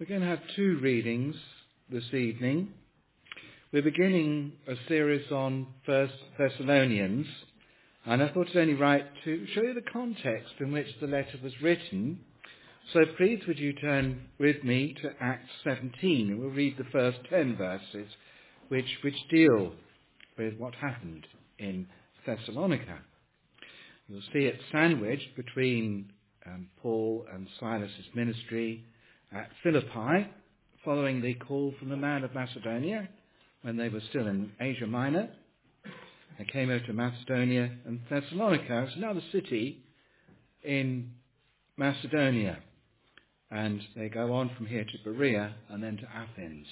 We're going to have two readings this evening. We're beginning a series on 1 Thessalonians, and I thought it's only right to show you the context in which the letter was written. So please would you turn with me to Acts 17, and we'll read the first 10 verses which deal with what happened in Thessalonica. You'll see it sandwiched between Paul and Silas' ministry at Philippi, following the call from the man of Macedonia when they were still in Asia Minor. They came over to Macedonia, and Thessalonica is another city in Macedonia. And they go on from here to Berea and then to Athens.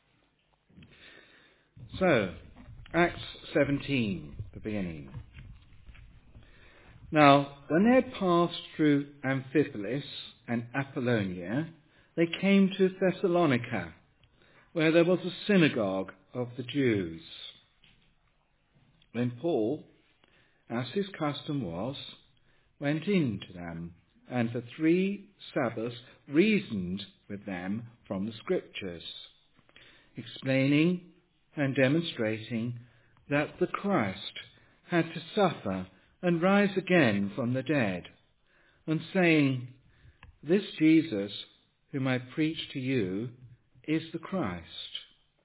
So, Acts 17, the beginning. Now, when they had passed through Amphipolis and Apollonia, they came to Thessalonica, where there was a synagogue of the Jews. Then Paul, as his custom was, went in to them, and for 3 Sabbaths reasoned with them from the Scriptures, explaining and demonstrating that the Christ had to suffer and rise again from the dead, and saying, "This Jesus, whom I preach to you, is the Christ."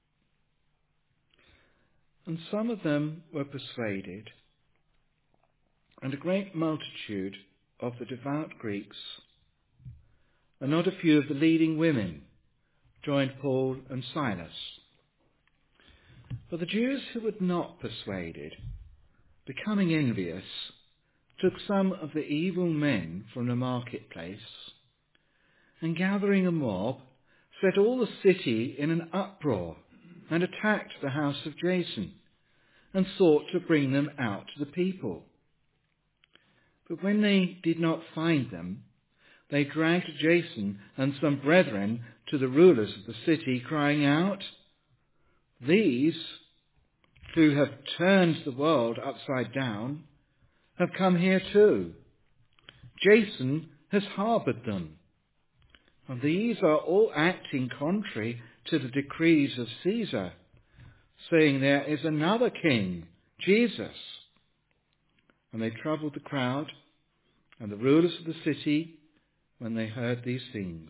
And some of them were persuaded, and a great multitude of the devout Greeks, and not a few of the leading women, joined Paul and Silas. But the Jews who were not persuaded, becoming envious, took some of the evil men from the marketplace, and gathering a mob, set all the city in an uproar, and attacked the house of Jason, and sought to bring them out to the people. But when they did not find them, they dragged Jason and some brethren to the rulers of the city, crying out, "These, who have turned the world upside down, have come here too. Jason has harboured them. And these are all acting contrary to the decrees of Caesar, saying there is another king, Jesus." And they troubled the crowd and the rulers of the city when they heard these things.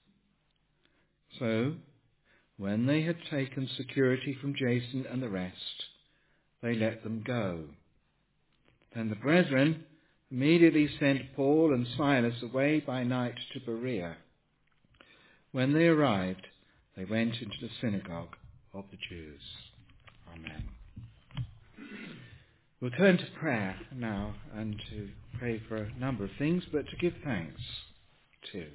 So, when they had taken security from Jason and the rest, they let them go. Then the brethren immediately sent Paul and Silas away by night to Berea. When they arrived, they went into the synagogue of the Jews. Amen. We'll turn to prayer now, and to pray for a number of things, but to give thanks too.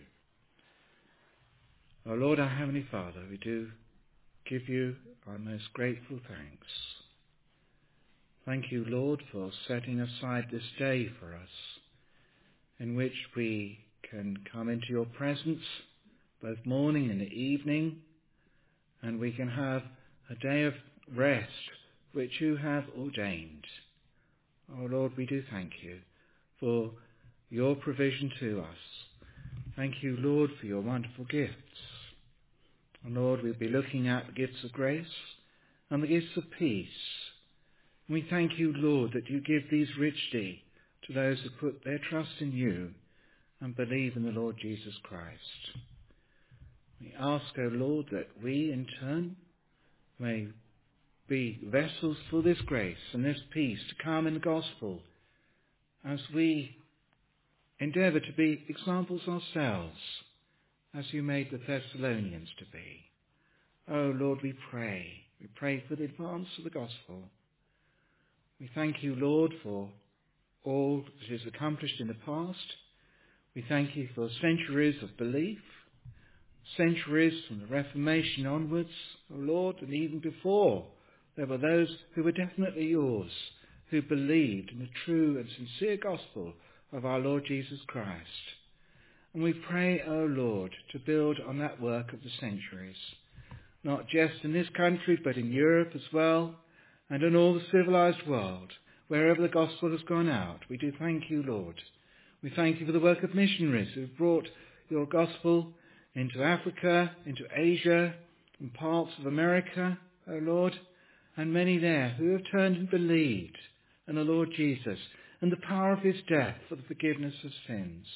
Our Lord, our Heavenly Father, we do give you our most grateful thanks. Thank you, Lord, for setting aside this day for us, in which we can come into your presence both morning and evening, and we can have a day of rest which you have ordained. Oh Lord, we do thank you for your provision to us. Thank you, Lord, for your wonderful gifts. And Lord, we'll be looking at the gifts of grace and the gifts of peace. And we thank you, Lord, that you give these richly to those who put their trust in you and believe in the Lord Jesus Christ. We ask, O Lord, that we in turn may be vessels for this grace and this peace to come in the gospel as we endeavour to be examples ourselves, as you made the Thessalonians to be. Oh Lord, we pray. We pray for the advance of the gospel. We thank you, Lord, for all that is accomplished in the past. We thank you for centuries of belief, centuries from the Reformation onwards, O Lord, and even before. There were those who were definitely yours, who believed in the true and sincere gospel of our Lord Jesus Christ. And we pray, O Lord, to build on that work of the centuries, not just in this country, but in Europe as well, and in all the civilized world, wherever the gospel has gone out. We do thank you, Lord. We thank you for the work of missionaries who have brought your gospel into Africa, into Asia, and parts of America, O Lord, and many there who have turned and believed in the Lord Jesus and the power of his death for the forgiveness of sins.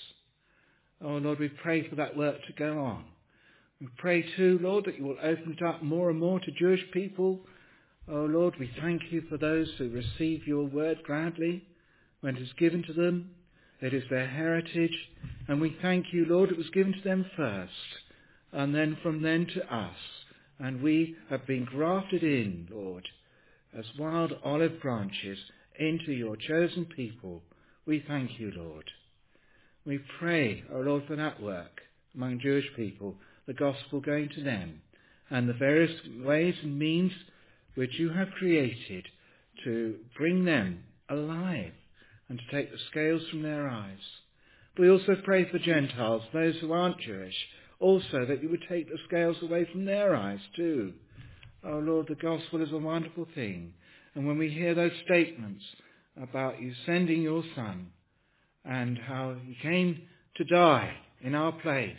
Oh Lord, we pray for that work to go on. We pray too, Lord, that you will open it up more and more to Jewish people. Oh Lord, we thank you for those who receive your word gladly when it is given to them. It is their heritage, and we thank you, Lord, it was given to them first, and then from then to us. And we have been grafted in, Lord, as wild olive branches into your chosen people. We thank you, Lord. We pray, O Lord, for that work among Jewish people, the gospel going to them, and the various ways and means which you have created to bring them alive and to take the scales from their eyes. We also pray for Gentiles, those who aren't Jewish, also that you would take the scales away from their eyes too. Oh Lord, the gospel is a wonderful thing. And when we hear those statements about you sending your Son and how he came to die in our place,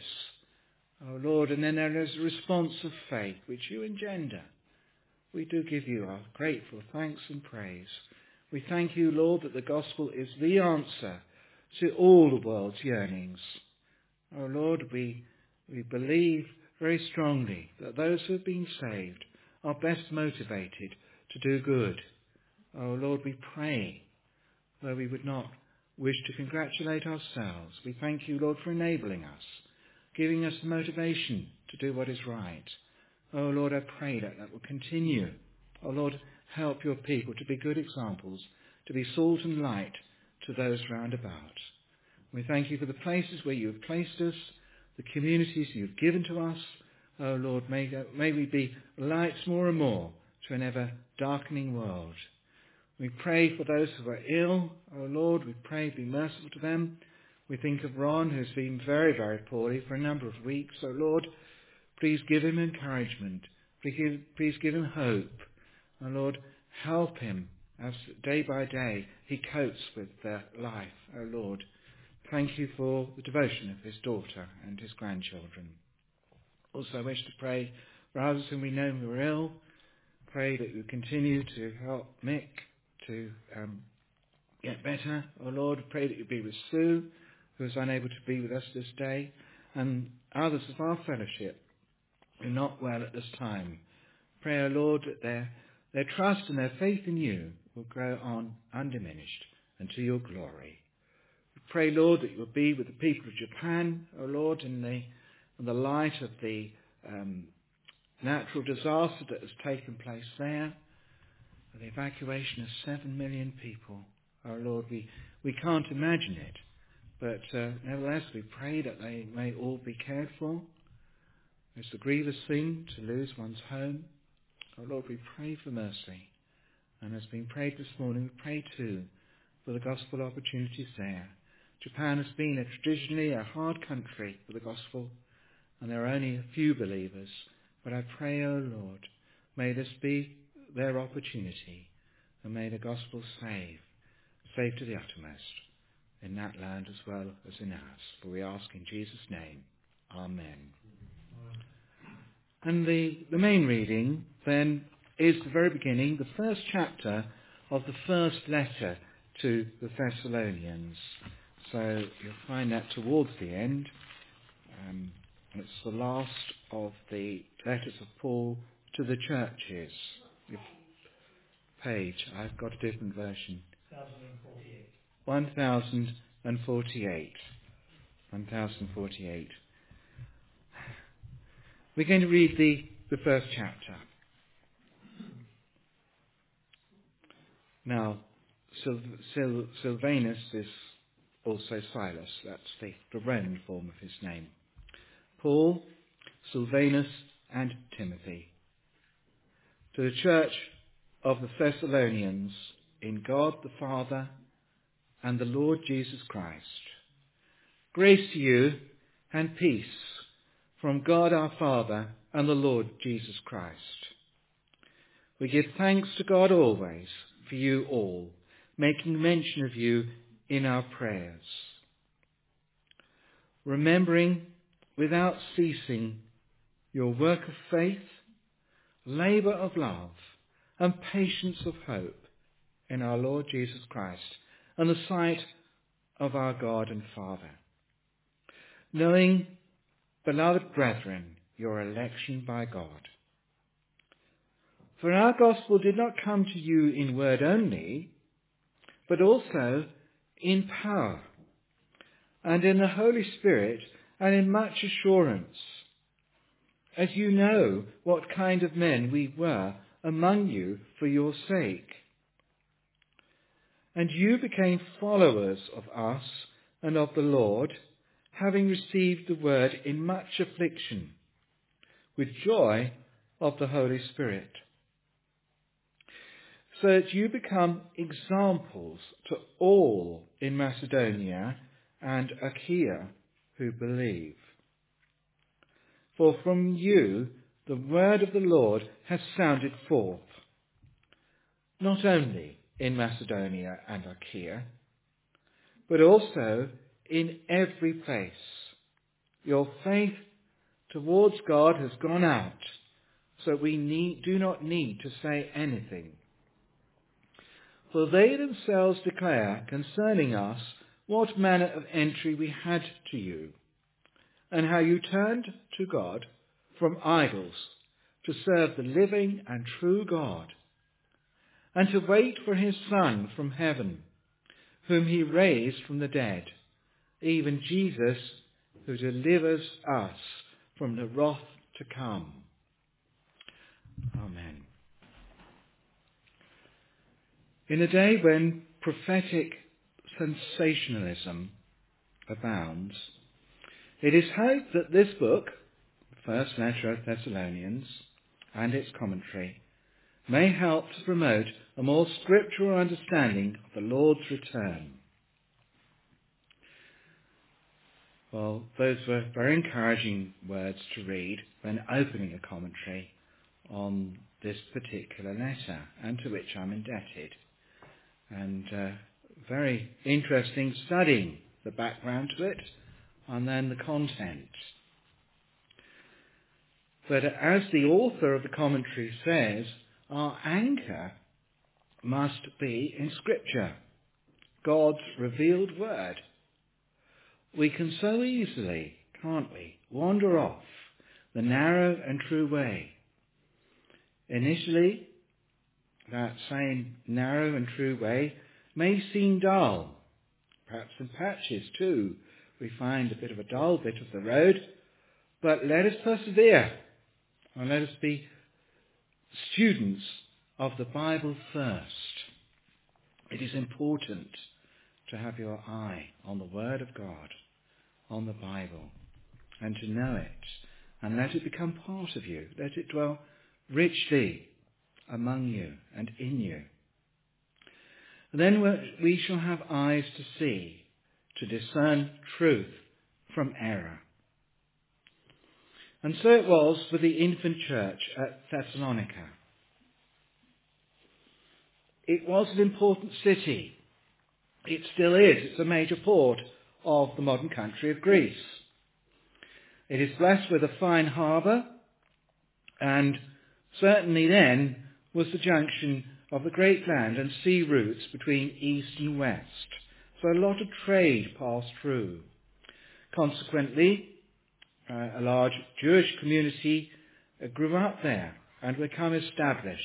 oh Lord, and then there is a response of faith which you engender, we do give you our grateful thanks and praise. We thank you, Lord, that the gospel is the answer to all the world's yearnings. Oh Lord, we believe very strongly that those who have been saved are best motivated to do good. Oh Lord, we pray, though we would not wish to congratulate ourselves, we thank you, Lord, for enabling us, giving us the motivation to do what is right. Oh Lord, I pray that will continue. Oh Lord, help your people to be good examples, to be salt and light to those round about. We thank you for the places where you have placed us, the communities you've given to us. Oh Lord, may we be lights more and more to an ever darkening world. We pray for those who are ill. Oh Lord, we pray be merciful to them. We think of Ron, who's been very, very poorly for a number of weeks. Oh Lord, please give him encouragement. Please give him hope. Oh Lord, help him as day by day he copes with life. Oh Lord, thank you for the devotion of his daughter and his grandchildren. Also, I wish to pray for others whom we know who are ill. Pray that you continue to help Mick to get better. Oh Lord, pray that you be with Sue, who is unable to be with us this day, and others of our fellowship who are not well at this time. Pray, O Lord, that their trust and their faith in you will grow on undiminished and to your glory. We pray, Lord, that you will be with the people of Japan, O Lord, in the light of the natural disaster that has taken place there, the evacuation of 7 million people. Oh Lord, we can't imagine it, but nevertheless we pray that they may all be cared for. It's a grievous thing to lose one's home. Oh Lord, we pray for mercy. And as been prayed this morning, we pray too for the gospel opportunities there. Japan has been traditionally a hard country for the gospel, and there are only a few believers. But I pray, O Lord, may this be their opportunity, and may the gospel save to the uttermost in that land as well as in ours. For we ask in Jesus' name. Amen. And the main reading then is the very beginning, the first chapter of the first letter to the Thessalonians. So you'll find that towards the end. It's the last of the letters of Paul to the churches. Page, I've got a different version. 1048. 1048. We're going to read the first chapter. Now, Silvanus is also Silas. That's the Roman form of his name. Paul, Silvanus, and Timothy. To the church of the Thessalonians, in God the Father and the Lord Jesus Christ. Grace to you and peace from God our Father and the Lord Jesus Christ. We give thanks to God always for you all, making mention of you in our prayers, remembering without ceasing your work of faith, labour of love, and patience of hope in our Lord Jesus Christ and the sight of our God and Father, knowing, beloved brethren, your election by God. For our gospel did not come to you in word only, but also in power, and in the Holy Spirit, and in much assurance, as you know what kind of men we were among you for your sake. And you became followers of us and of the Lord, having received the word in much affliction, with joy of the Holy Spirit, so that you become examples to all in Macedonia and Achaia who believe. For from you the word of the Lord has sounded forth, not only in Macedonia and Achaia, but also in every place. Your faith towards God has gone out, so we do not need to say anything. For they themselves declare concerning us what manner of entry we had to you, and how you turned to God from idols to serve the living and true God, and to wait for his Son from heaven, whom he raised from the dead, even Jesus, who delivers us from the wrath to come. Amen. In a day when prophetic sensationalism abounds, it is hoped that this book, the first letter of Thessalonians, and its commentary, may help to promote a more scriptural understanding of the Lord's return. Well, those were very encouraging words to read when opening a commentary on this particular letter, and to which I'm indebted. And very interesting studying the background to it and then the content. But as the author of the commentary says, our anchor must be in Scripture, God's revealed word. We can so easily, can't we, wander off the narrow and true way. Initially, that same narrow and true way may seem dull. Perhaps in patches too we find a bit of a dull bit of the road, but let us persevere and let us be students of the Bible first. It is important to have your eye on the Word of God, on the Bible, and to know it, and let it become part of you. Let it dwell richly among you and in you. And then we shall have eyes to see, to discern truth from error. And so it was for the infant church at Thessalonica. It was an important city. It still is. It's a major port of the modern country of Greece. It is blessed with a fine harbour, and certainly then was the junction of the great land and sea routes between east and west. So a lot of trade passed through. Consequently, a large Jewish community grew up there and became established.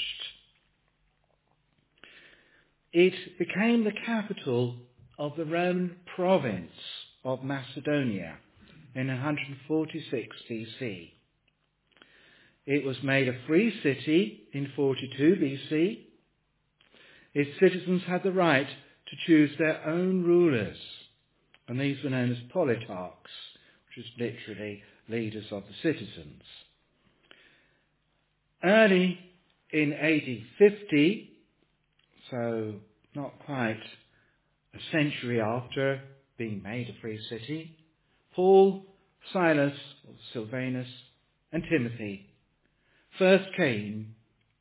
It became the capital of the Roman province of Macedonia in 146 BC. It was made a free city in 42 BC. Its citizens had the right to choose their own rulers, and these were known as politarchs, which is literally leaders of the citizens. Early in AD 50, so not quite a century after being made a free city, Paul, Silas, or Silvanus, and Timothy first came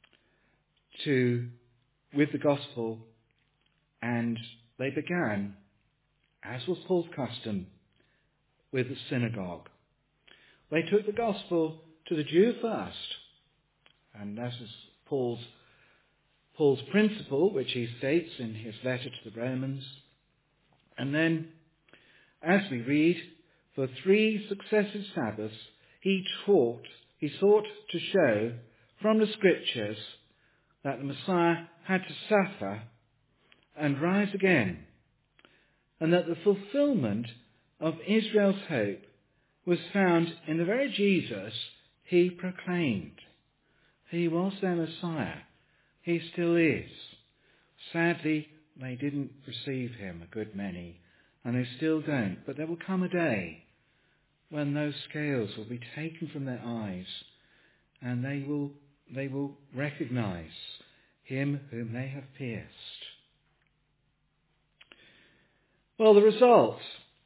with the gospel, and they began, as was Paul's custom, with the synagogue. They took the gospel to the Jew first. And that is Paul's principle, which he states in his letter to the Romans. And then, as we read, for 3 successive Sabbaths, he sought to show from the Scriptures that the Messiah had to suffer and rise again, and that the fulfillment of Israel's hope was found in the very Jesus he proclaimed. He was their Messiah. He still is. Sadly, they didn't receive him, a good many, and they still don't. But there will come a day when those scales will be taken from their eyes, and they will recognize him whom they have pierced. Well, the result.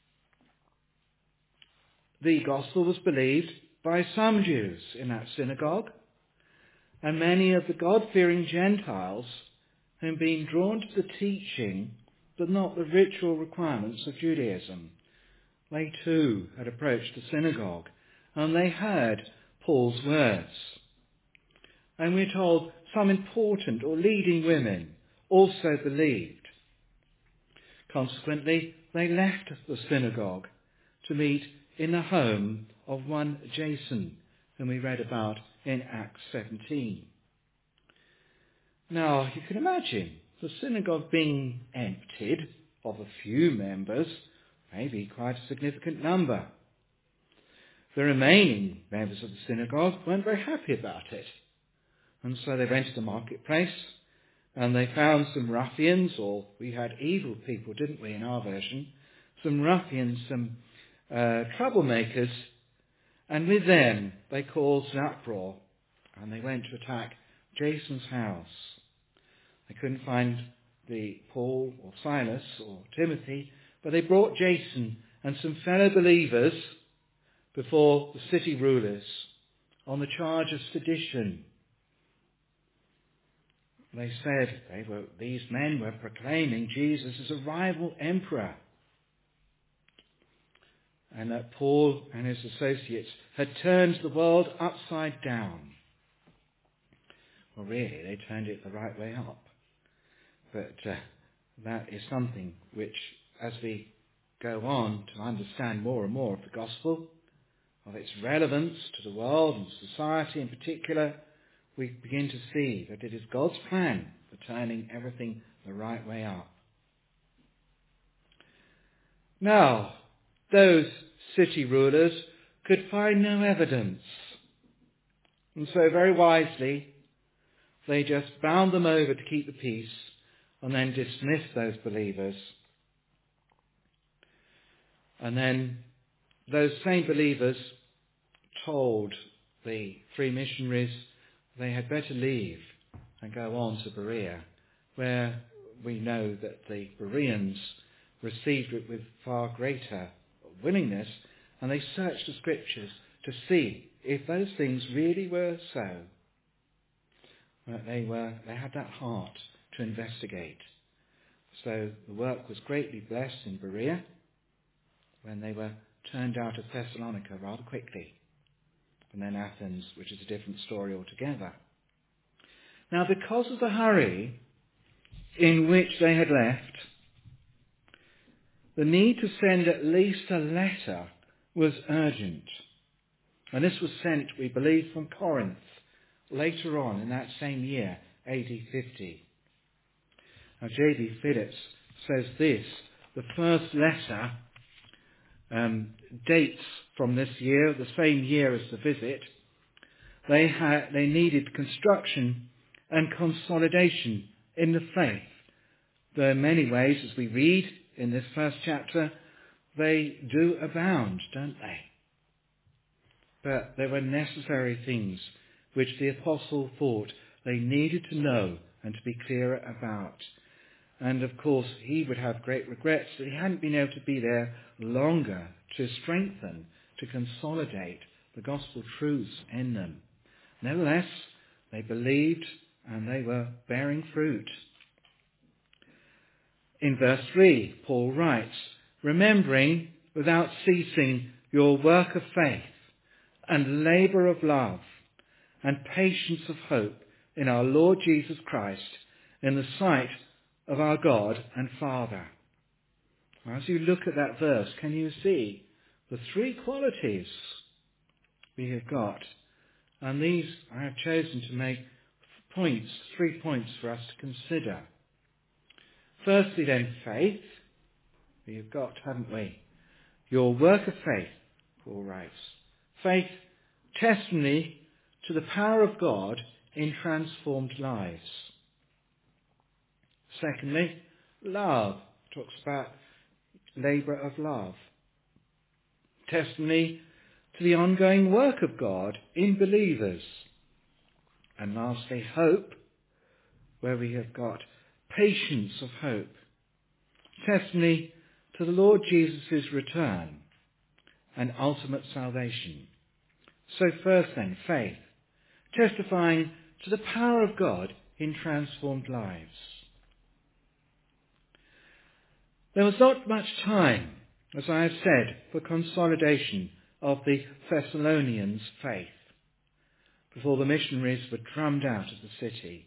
The gospel was believed by some Jews in that synagogue, and many of the God-fearing Gentiles who had been drawn to the teaching but not the ritual requirements of Judaism. They too had approached the synagogue, and they heard Paul's words. And we're told some important or leading women also believed. Consequently, they left the synagogue to meet in the home of one Jason, whom we read about in Acts 17. Now, you can imagine the synagogue being emptied of a few members, maybe quite a significant number. The remaining members of the synagogue weren't very happy about it. And so they went to the marketplace and they found some ruffians, or we had evil people, didn't we, in our version, some ruffians, some troublemakers, and with them they caused an uproar and they went to attack Jason's house. They couldn't find the Paul or Silas or Timothy, but they brought Jason and some fellow believers before the city rulers on the charge of sedition. They said these men were proclaiming Jesus as a rival emperor, and that Paul and his associates had turned the world upside down. Well, really, they turned it the right way up. But that is something which, as we go on to understand more and more of the gospel, of its relevance to the world and society in particular, we begin to see that it is God's plan for turning everything the right way up. Now, those city rulers could find no evidence. And so very wisely, they just bound them over to keep the peace and then dismissed those believers. And then those same believers told the 3 missionaries they had better leave and go on to Berea, where we know that the Bereans received it with far greater willingness, and they searched the Scriptures to see if those things really were so. That they had that heart to investigate. So the work was greatly blessed in Berea when they were turned out of Thessalonica rather quickly, and then Athens, which is a different story altogether. Now, because of the hurry in which they had left, the need to send at least a letter was urgent. And this was sent, we believe, from Corinth later on in that same year, AD 50. Now, J.B. Phillips says this: the first letter dates from this year, the same year as the visit. They needed construction and consolidation in the faith. There are many ways, as we read in this first chapter, they do abound, don't they? But there were necessary things which the apostle thought they needed to know and to be clearer about. And of course, he would have great regrets that he hadn't been able to be there longer to strengthen, to consolidate the gospel truths in them. Nevertheless, they believed and they were bearing fruit. In verse 3, Paul writes, remembering without ceasing your work of faith and labour of love and patience of hope in our Lord Jesus Christ in the sight of our God and Father. As you look at that verse, can you see the three qualities we have got? And these I have chosen to make 3 points for us to consider. Firstly then, faith. We have got, haven't we? Your work of faith, Paul writes. Faith, testimony to the power of God in transformed lives. Secondly, love. Talks about labour of love. Testimony to the ongoing work of God in believers. And lastly, hope, where we have got patience of hope. Testimony to the Lord Jesus' return and ultimate salvation. So first then, faith, testifying to the power of God in transformed lives. There was not much time, as I have said, for consolidation of the Thessalonians' faith before the missionaries were drummed out of the city.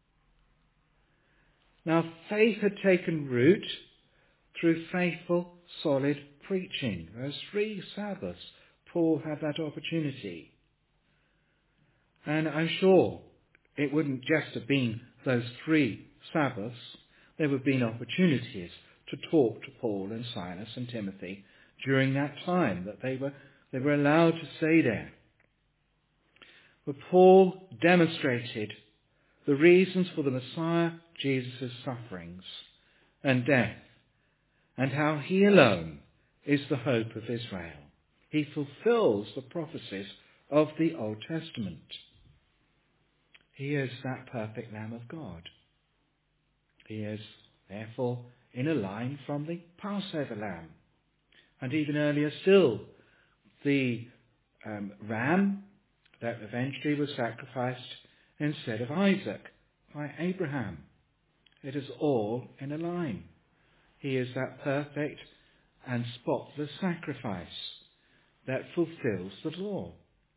Now, faith had taken root through faithful, solid preaching. Those 3 Sabbaths, Paul had that opportunity. And I'm sure it wouldn't just have been those 3 Sabbaths. There would have been opportunities to talk to Paul and Silas and Timothy during that time that they were allowed to stay there. But Paul demonstrated the reasons for the Messiah Jesus' sufferings and death, and how he alone is the hope of Israel. He fulfills the prophecies of the Old Testament. He is that perfect Lamb of God. He is, therefore, in a line from the Passover lamb. And even earlier still, the ram that eventually was sacrificed instead of Isaac by Abraham. It is all in a line. He is that perfect and spotless sacrifice that fulfills the law.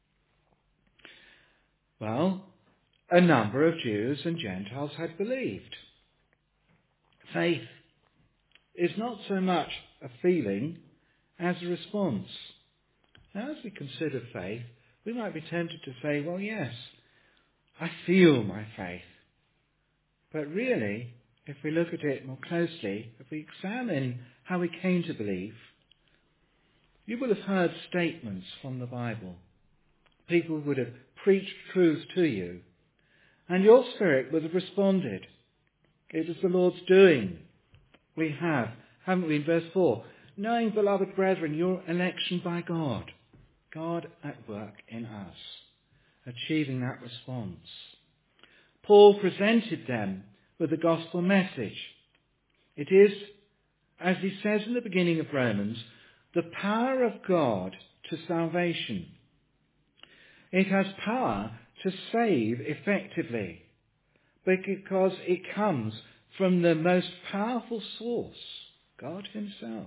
Well, a number of Jews and Gentiles had believed. Faith is not so much a feeling as a response. Now, as we consider faith, we might be tempted to say, well, yes, I feel my faith. But really, if we look at it more closely, if we examine how we came to believe, you will have heard statements from the Bible. People would have preached truth to you, and your spirit would have responded. It is the Lord's doing. We have, haven't we, in verse 4, knowing, beloved brethren, your election by God, God at work in us, achieving that response. Paul presented them with the gospel message. It is, as he says in the beginning of Romans, the power of God to salvation. It has power to save effectively, because it comes from the most powerful source, God himself.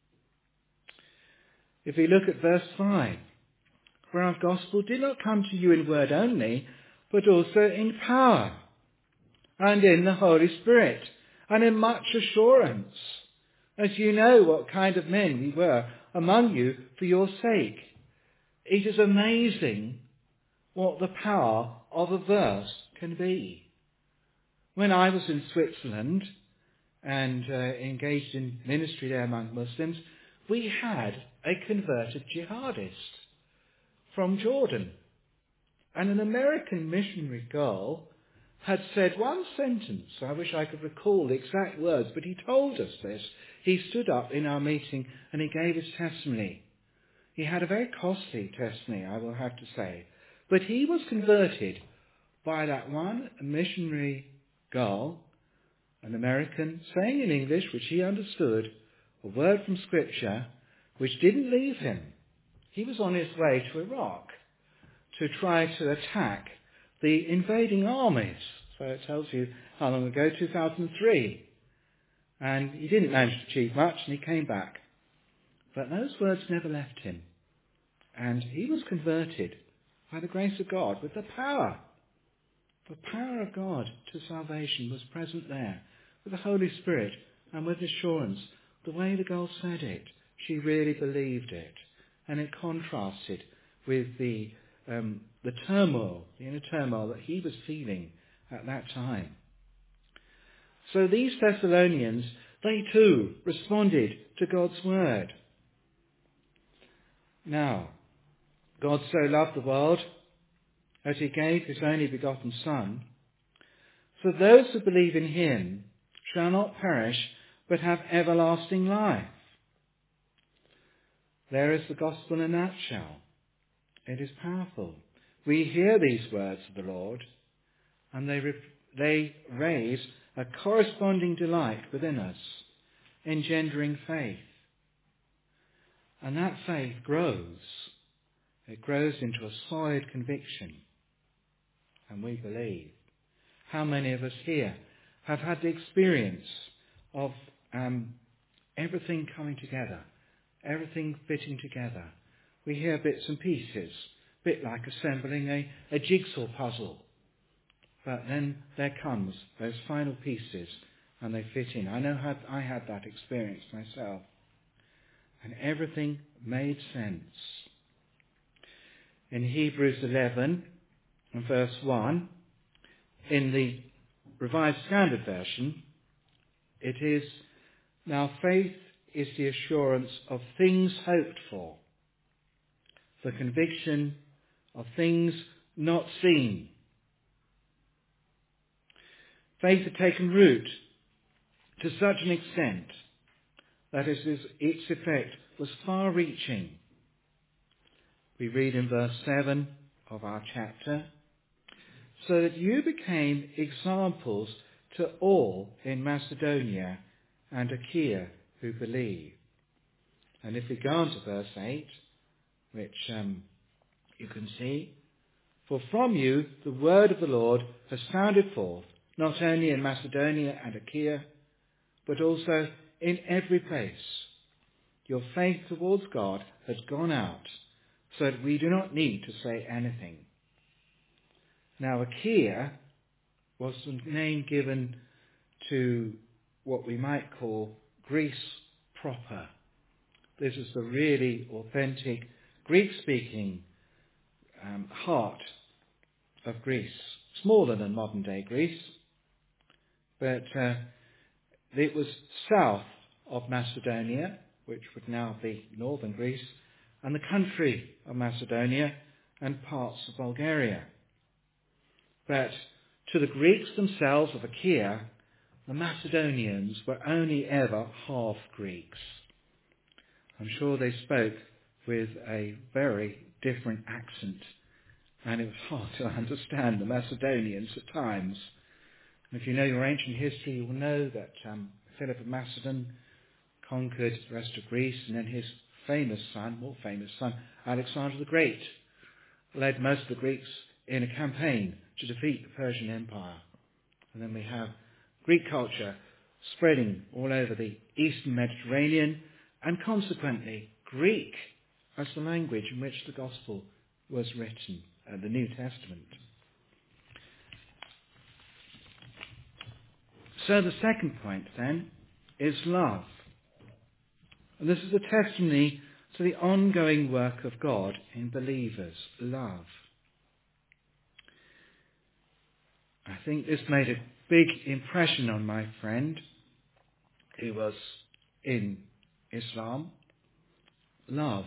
If we look at verse 5, for our gospel did not come to you in word only, but also in power, and in the Holy Spirit, and in much assurance, as you know what kind of men we were among you for your sake. It is amazing what the power of a verse can be. When I was in Switzerland and engaged in ministry there among Muslims, we had a converted jihadist from Jordan. And an American missionary girl had said one sentence. I wish I could recall the exact words, but he told us this. He stood up in our meeting and he gave his testimony. He had a very costly testimony, I will have to say. But he was converted by that one missionary girl, an American, saying in English, which he understood, a word from Scripture, which didn't leave him. He was on his way to Iraq to try to attack the invading armies. So it tells you how long ago, 2003. And he didn't manage to achieve much, and he came back. But those words never left him. And he was converted by the grace of God with the power. The power of God to salvation was present there with the Holy Spirit and with assurance. The way the girl said it, she really believed it. And it contrasted with the turmoil, the inner turmoil that he was feeling at that time. So these Thessalonians, they too responded to God's word. Now, God so loved the world that he gave his only begotten Son, so those who believe in him shall not perish, but have everlasting life. There is the gospel in a nutshell. It is powerful. We hear these words of the Lord, and they raise a corresponding delight within us, engendering faith. And that faith grows. It grows into a solid conviction. And we believe. How many of us here have had the experience of everything coming together, everything fitting together? We hear bits and pieces, a bit like assembling a jigsaw puzzle. But then there comes those final pieces and they fit in. I know I had that experience myself. And everything made sense. In Hebrews 11 and verse 1, in the Revised Standard Version, it is, now faith is the assurance of things hoped for, the conviction of things not seen. Faith had taken root to such an extent that its effect was far-reaching. We read in verse 7 of our chapter, so that you became examples to all in Macedonia and Achaia who believe. And if we go on to verse 8, which you can see, for from you the word of the Lord has sounded forth, not only in Macedonia and Achaia, but also in every place. Your faith towards God has gone out, so that we do not need to say anything. Now, Achaia was the name given to what we might call Greece proper. This is the really authentic Greek-speaking heart of Greece. Smaller than modern-day Greece, but it was south of Macedonia, which would now be northern Greece, and the country of Macedonia and parts of Bulgaria. But to the Greeks themselves of Achaia, the Macedonians were only ever half Greeks. I'm sure they spoke with a very different accent, and it was hard to understand the Macedonians at times. And if you know your ancient history, you will know that Philip of Macedon conquered the rest of Greece, and then his more famous son, Alexander the Great, led most of the Greeks in a campaign to defeat the Persian Empire. And then we have Greek culture spreading all over the eastern Mediterranean, and consequently Greek as the language in which the Gospel was written, the New Testament. So the second point then is love. And this is a testimony to the ongoing work of God in believers, love. I think this made a big impression on my friend who was in Islam. Love.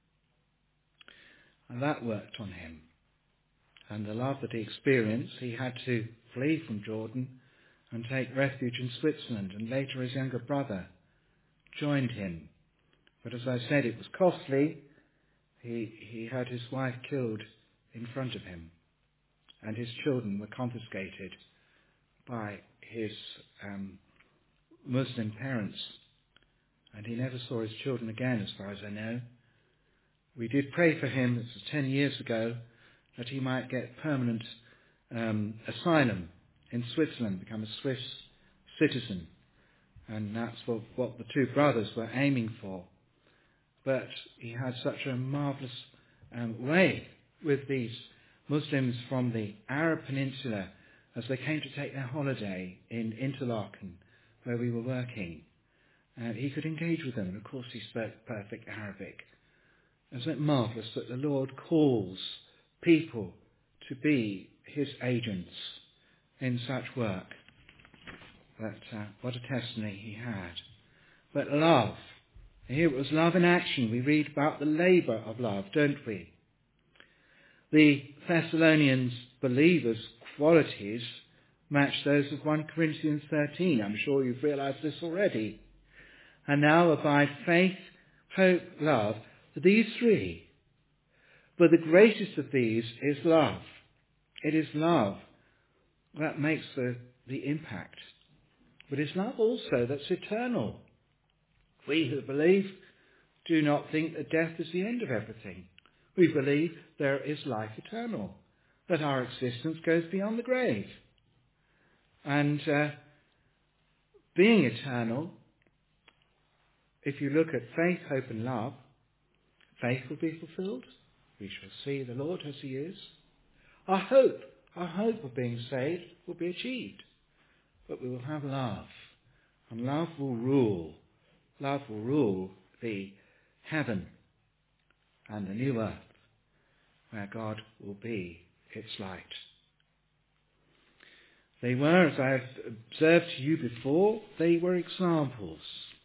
And that worked on him. And the love that he experienced, he had to flee from Jordan and take refuge in Switzerland. And later his younger brother joined him. But as I said, it was costly. He had his wife killed in front of him. And his children were confiscated by his Muslim parents. And he never saw his children again, as far as I know. We did pray for him, this was 10 years ago, that he might get permanent asylum in Switzerland, become a Swiss citizen. And that's what the two brothers were aiming for. But he had such a marvellous way with these Muslims from the Arab Peninsula as they came to take their holiday in Interlaken, where we were working. He could engage with them, and of course he spoke perfect Arabic. Isn't it marvellous that the Lord calls people to be his agents in such work? But what a testimony he had. But love. Here it was love in action. We read about the labour of love, don't we? The Thessalonians believers' qualities match those of 1 Corinthians 13. I'm sure you've realised this already. And now abide faith, hope, love. These three. But the greatest of these is love. It is love that makes the impact. But it's love also that's eternal. We who believe do not think that death is the end of everything. We believe there is life eternal, that our existence goes beyond the grave. And being eternal, if you look at faith, hope and love, faith will be fulfilled. We shall see the Lord as he is. Our hope of being saved will be achieved. But we will have love. And love will rule. Love will rule the heaven and the new earth, where God will be its light. They were, as I have observed to you before, they were examples.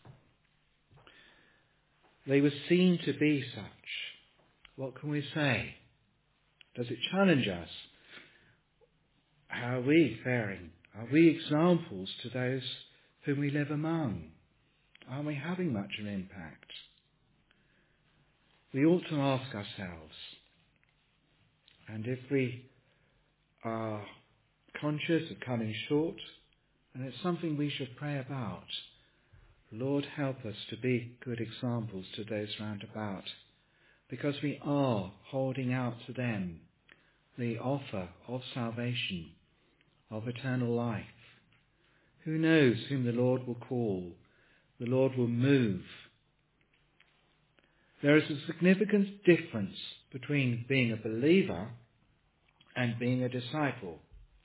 They were seen to be such. What can we say? Does it challenge us? How are we faring? Are we examples to those whom we live among? Are we having much of an impact? We ought to ask ourselves, and if we are conscious of coming short, and it's something we should pray about, Lord, help us to be good examples to those round about, because we are holding out to them the offer of salvation, of eternal life. Who knows whom the Lord will call? The Lord will move. There is a significant difference between being a believer and being a disciple.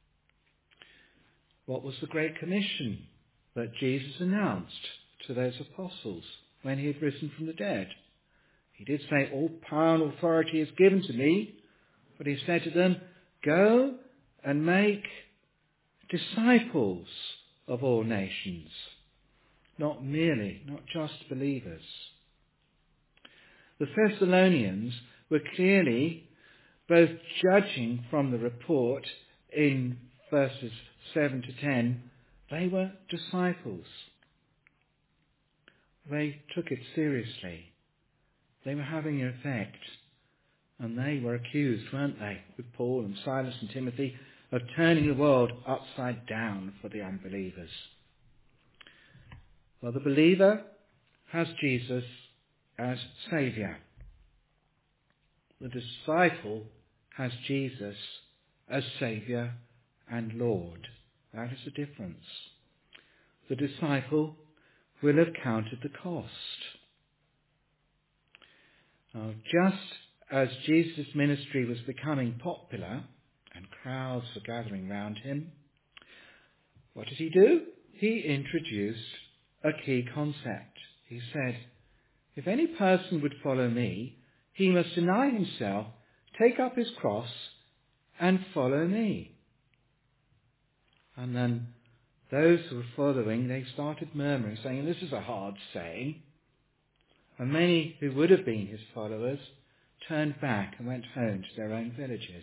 What was the Great Commission that Jesus announced to those apostles when he had risen from the dead? He did say, all power and authority is given to me, but he said to them, go and make disciples of all nations, not just believers. The Thessalonians were clearly both judging from the report in verses 7 to 10, they were disciples. They took it seriously. They were having an effect. And they were accused, weren't they, with Paul and Silas and Timothy, of turning the world upside down for the unbelievers. Well, the believer has Jesus as Saviour. The disciple has Jesus as Saviour and Lord. That is the difference. The disciple will have counted the cost. Now, just as Jesus' ministry was becoming popular and crowds were gathering round him, what did he do? He introduced a key concept. He said, if any person would follow me, he must deny himself, take up his cross, and follow me. And then those who were following, they started murmuring, saying, this is a hard saying. And many who would have been his followers turned back and went home to their own villages.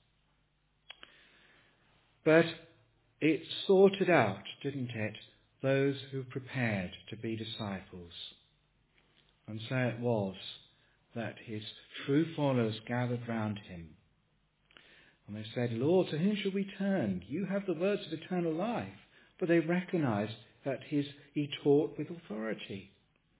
But it sorted out, didn't it, those who prepared to be disciples. And so it was that his true followers gathered round him. And they said, Lord, to whom shall we turn? You have the words of eternal life. But they recognized that he taught with authority.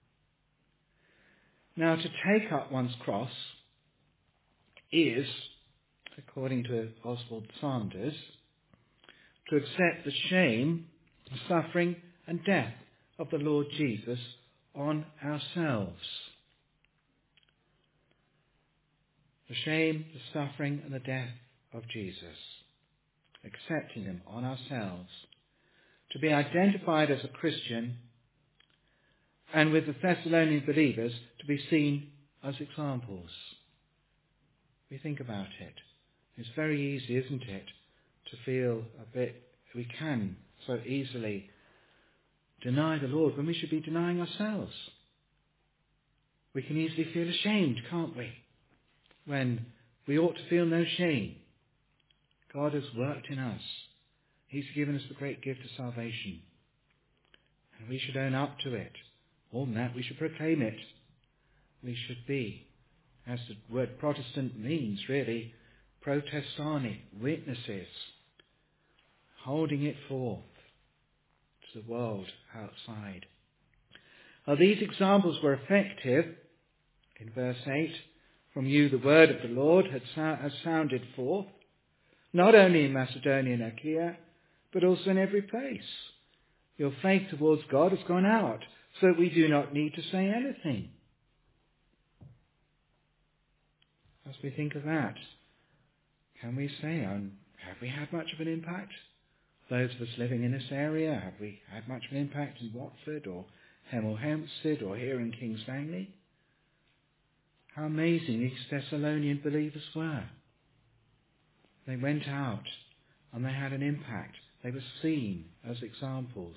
Now, to take up one's cross is, according to Oswald Sanders, to accept the shame, suffering and death of the Lord Jesus on ourselves. the shame, the suffering and the death of Jesus, accepting them on ourselves, to be identified as a Christian, and with the Thessalonian believers to be seen as examples. We think about it. It's very easy, isn't it, to feel we can so easily deny the Lord when we should be denying ourselves. We can easily feel ashamed, can't we? When we ought to feel no shame. God has worked in us. He's given us the great gift of salvation. And we should own up to it. More than that, we should proclaim it. We should be, as the word Protestant means really, protestani, witnesses, holding it forth to the world outside. Now, these examples were effective. In verse 8, from you the word of the Lord has sounded forth, not only in Macedonia and Achaia, but also in every place. Your faith towards God has gone out, so that we do not need to say anything. As we think of that, can we say, have we had much of an impact? Those of us living in this area, have we had much of an impact in Watford or Hemel Hempstead or here in King's Langley? How amazing these Thessalonian believers were. They went out and they had an impact. They were seen as examples.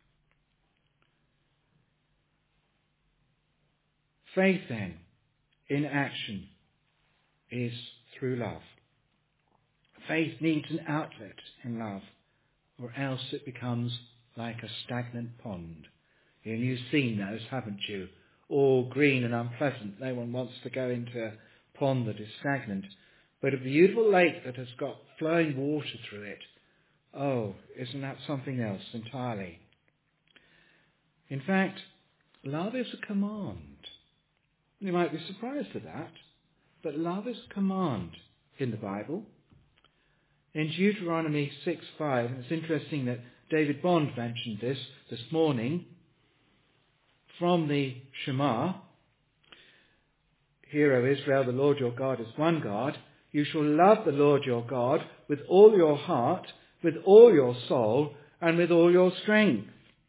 Faith then, in action, is through love. Faith needs an outlet in love, or else it becomes like a stagnant pond. And you've seen those, haven't you? All green and unpleasant. No one wants to go into a pond that is stagnant. But a beautiful lake that has got flowing water through it, oh, isn't that something else entirely? In fact, love is a command. You might be surprised at that, but love is a command in the Bible. In Deuteronomy 6:5, and it's interesting that David Bond mentioned this morning, from the Shema, Hear, O Israel, the Lord your God is one God. You shall love the Lord your God with all your heart, with all your soul, and with all your strength.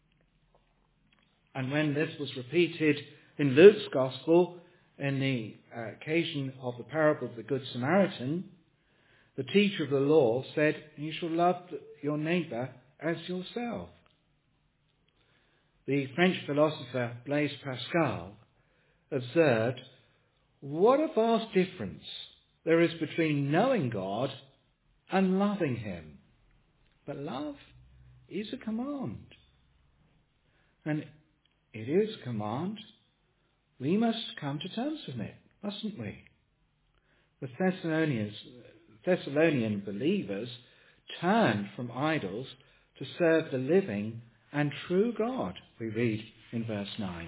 And when this was repeated in Luke's Gospel, in the occasion of the parable of the Good Samaritan, the teacher of the law said, you shall love your neighbour as yourself. The French philosopher Blaise Pascal observed, what a vast difference there is between knowing God and loving him. But love is a command. And it is a command. We must come to terms with it, mustn't we? The Thessalonian believers turned from idols to serve the living and true God, we read in verse 9.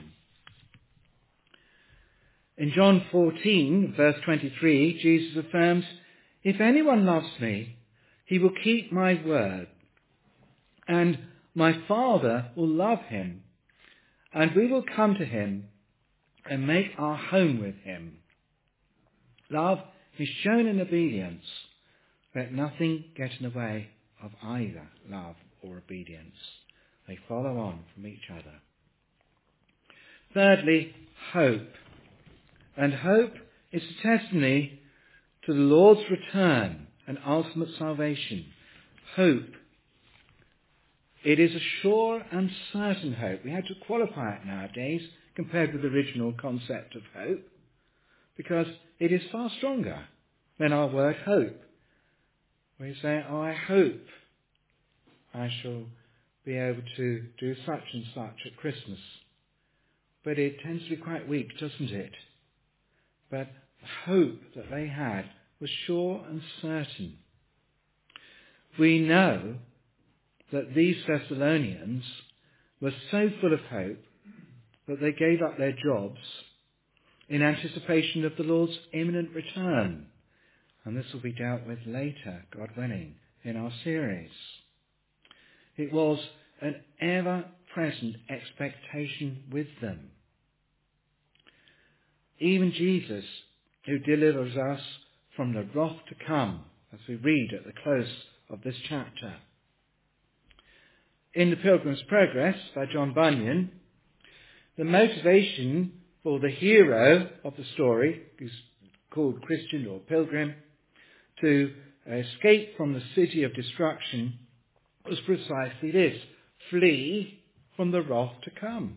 In John 14, verse 23, Jesus affirms, if anyone loves me, he will keep my word, and my Father will love him, and we will come to him and make our home with him. Love is shown in obedience. Let nothing get in the way of either love or obedience. They follow on from each other. Thirdly, hope. And hope is a testimony to the Lord's return and ultimate salvation. Hope. It is a sure and certain hope. We had to qualify it nowadays compared with the original concept of hope, because it is far stronger than our word hope. We say, I hope I shall be able to do such and such at Christmas. But it tends to be quite weak, doesn't it? But the hope that they had was sure and certain. We know that these Thessalonians were so full of hope that they gave up their jobs in anticipation of the Lord's imminent return. And this will be dealt with later, God willing, in our series. It was an ever-present expectation with them. Even Jesus, who delivers us from the wrath to come, as we read at the close of this chapter. In The Pilgrim's Progress by John Bunyan, the motivation for the hero of the story, who's called Christian or Pilgrim, to escape from the city of destruction was precisely this: flee from the wrath to come.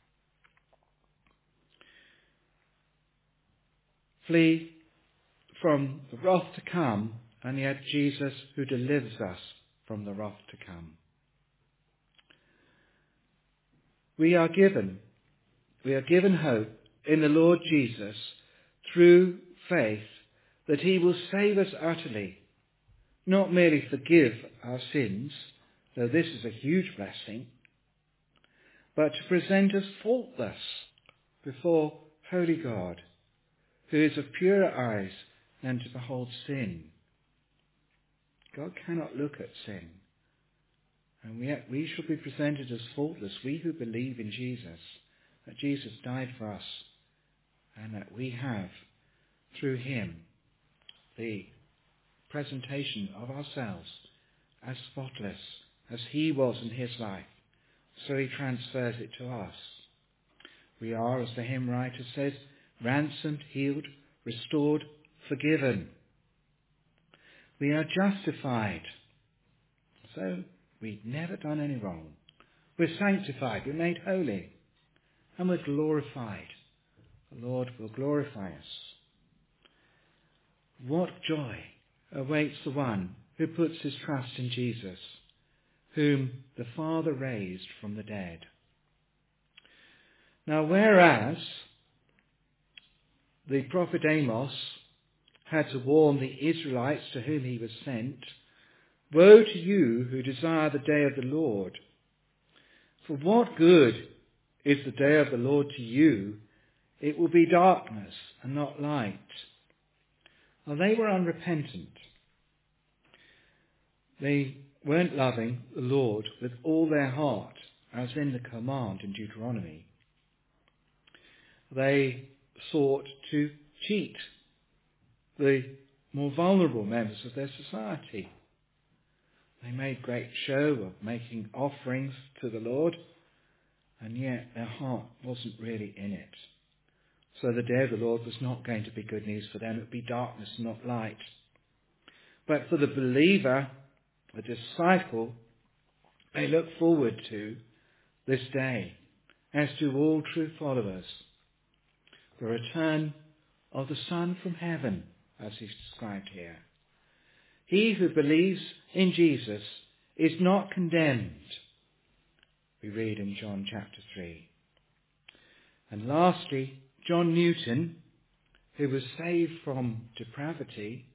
Flee from the wrath to come, and yet Jesus who delivers us from the wrath to come. We are given hope in the Lord Jesus through faith that he will save us utterly, not merely forgive our sins, though this is a huge blessing, but to present us faultless before holy God, who is of purer eyes than to behold sin. God cannot look at sin, and yet we shall be presented as faultless, we who believe in Jesus, that Jesus died for us, and that we have, through him, the presentation of ourselves as spotless as he was in his life. So he transfers it to us. We are, as the hymn writer says, ransomed, healed, restored, forgiven. We are justified. So we've never done any wrong. We're sanctified, we're made holy, and we're glorified. The Lord will glorify us. What joy awaits the one who puts his trust in Jesus, whom the Father raised from the dead. Now, whereas the prophet Amos had to warn the Israelites to whom he was sent, woe to you who desire the day of the Lord. For what good is the day of the Lord to you? It will be darkness and not light. Well, they were unrepentant. They weren't loving the Lord with all their heart, as in the command in Deuteronomy. They sought to cheat the more vulnerable members of their society. They made great show of making offerings to the Lord, and yet their heart wasn't really in it. So the day of the Lord was not going to be good news for them. It would be darkness, not light. But for the believer, the disciple, they look forward to this day, as do all true followers. The return of the Son from heaven, as he's described here. He who believes in Jesus is not condemned, we read in John chapter 3. And lastly, John Newton, who was saved from depravity,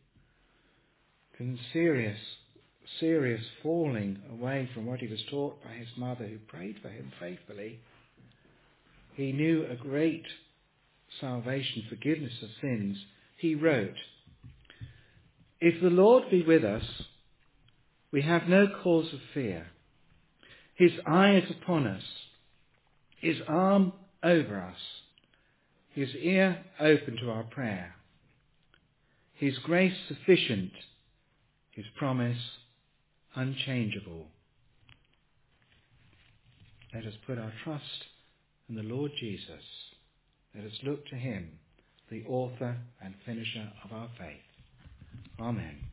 serious falling away from what he was taught by his mother, who prayed for him faithfully. He knew a great salvation, forgiveness of sins. He wrote, "If the Lord be with us, we have no cause of fear. His eye is upon us, his arm over us, his ear open to our prayer, his grace sufficient, his promise unchangeable." Let us put our trust in the Lord Jesus. Let us look to him, the author and finisher of our faith. Amen.